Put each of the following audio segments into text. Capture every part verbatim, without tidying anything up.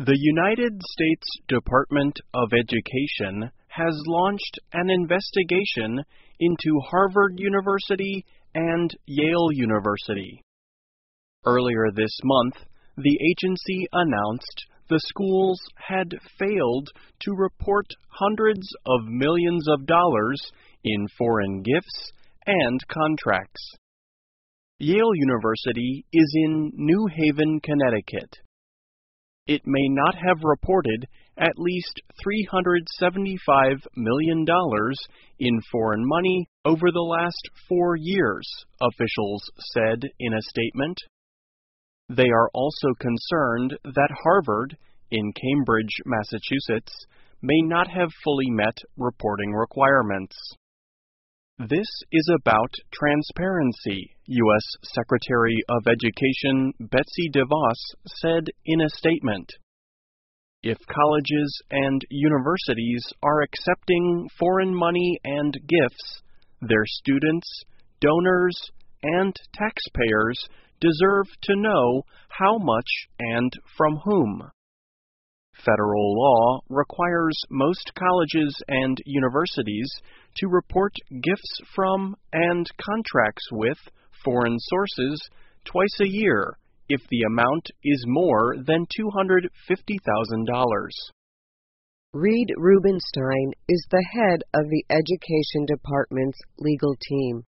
The United States Department of Education has launched an investigation into Harvard University and Yale University. Earlier this month, the agency announced the schools had failed to report hundreds of millions of dollars in foreign gifts and contracts. Yale University is in New Haven, Connecticut. It may not have reported at least three hundred seventy-five million dollars in foreign money over the last four years, officials said in a statement. They are also concerned that Harvard, in Cambridge, Massachusetts, may not have fully met reporting requirements. This is about transparency, U S Secretary of Education Betsy DeVos said in a statement. If colleges and universities are accepting foreign money and gifts, their students, donors, and taxpayers deserve to know how much and from whom. Federal law requires most colleges and universities to report gifts from and contracts with foreign sources twice a year if the amount is more than two hundred fifty thousand dollars. Reed Rubenstein is the head of the Education Department's legal team.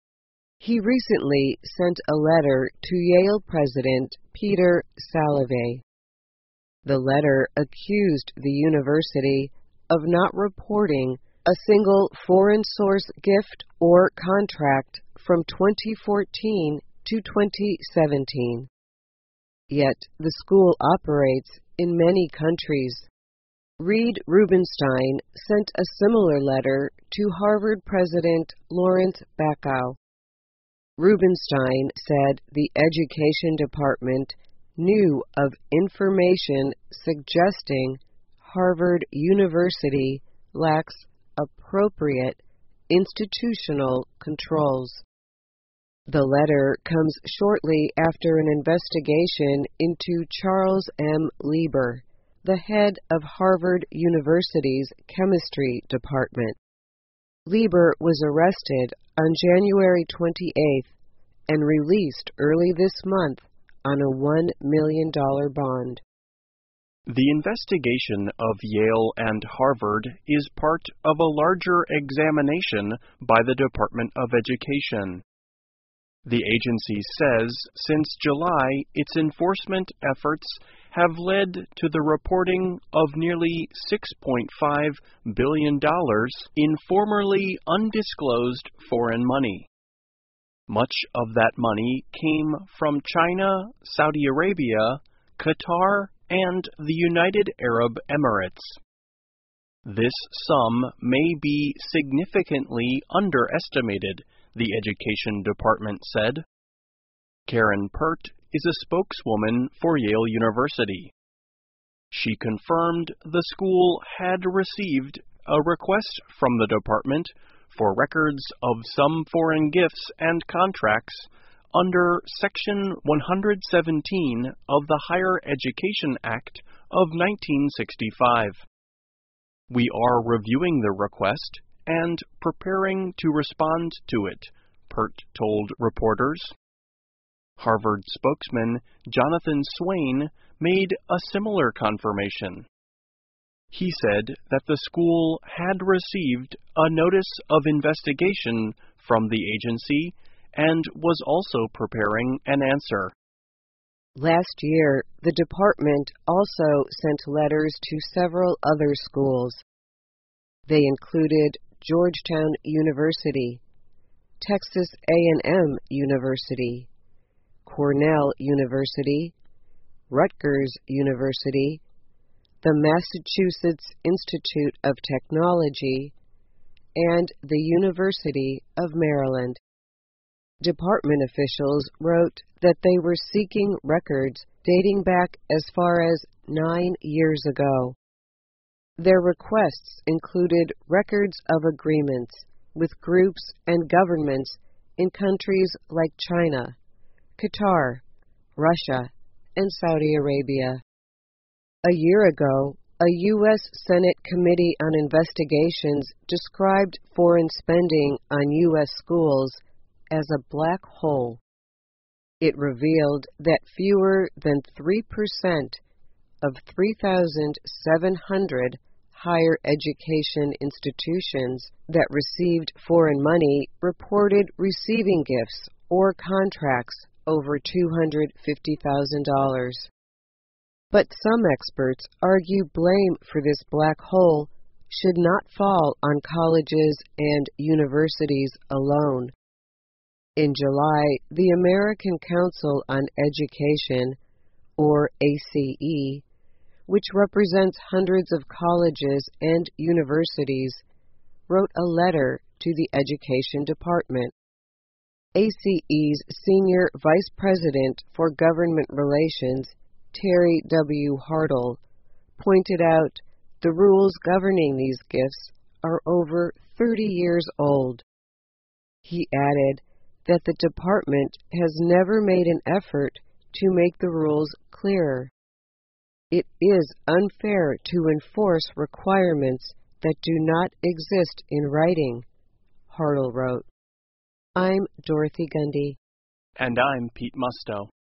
He recently sent a letter to Yale President Peter Salovey. The letter accused the university of not reporting a single foreign source gift or contract from twenty fourteen to twenty seventeen. Yet the school operates in many countries. Reed Rubenstein sent a similar letter to Harvard President Lawrence Bacow. Rubenstein said the Education Department knew of information suggesting Harvard University lacks appropriate institutional controls. The letter comes shortly after an investigation into Charles M. Lieber, the head of Harvard University's chemistry department. Lieber was arrested on January twenty-eighth and released early this month on a one million dollars bond. The investigation of Yale and Harvard is part of a larger examination by the Department of Education. The agency says since July, its enforcement efforts have led to the reporting of nearly six point five billion dollars in formerly undisclosed foreign money. Much of that money came from China, Saudi Arabia, Qatar, and the United Arab Emirates. This sum may be significantly underestimated, the Education Department said. Karen Pert is a spokeswoman for Yale University. She confirmed the school had received a request from the department for records of some foreign gifts and contracts under Section one hundred seventeen of the Higher Education Act of nineteen sixty-five. We are reviewing the request and preparing to respond to it, Pert told reporters. Harvard spokesman Jonathan Swain made a similar confirmation. He said that the school had received a notice of investigation from the agency and was also preparing an answer. Last year, the department also sent letters to several other schools. They included Georgetown University, Texas A and M University, Cornell University, Rutgers University, the Massachusetts Institute of Technology, and the University of Maryland. Department officials wrote that they were seeking records dating back as far as nine years ago. Their requests included records of agreements with groups and governments in countries like China, Qatar, Russia, and Saudi Arabia. A year ago, a U S Senate Committee on Investigations described foreign spending on U S schools as a black hole. It revealed that fewer than three percent of three thousand seven hundred higher education institutions that received foreign money reported receiving gifts or contracts over two hundred fifty thousand dollars. But some experts argue blame for this black hole should not fall on colleges and universities alone. In July, the American Council on Education, or A C E, which represents hundreds of colleges and universities, wrote a letter to the Education Department. A C E's Senior Vice President for Government Relations, Terry W. Hartle, pointed out the rules governing these gifts are over thirty years old. He added that the department has never made an effort to make the rules clearer. It is unfair to enforce requirements that do not exist in writing, Hartle wrote. I'm Dorothy Gundy. And I'm Pete Musto.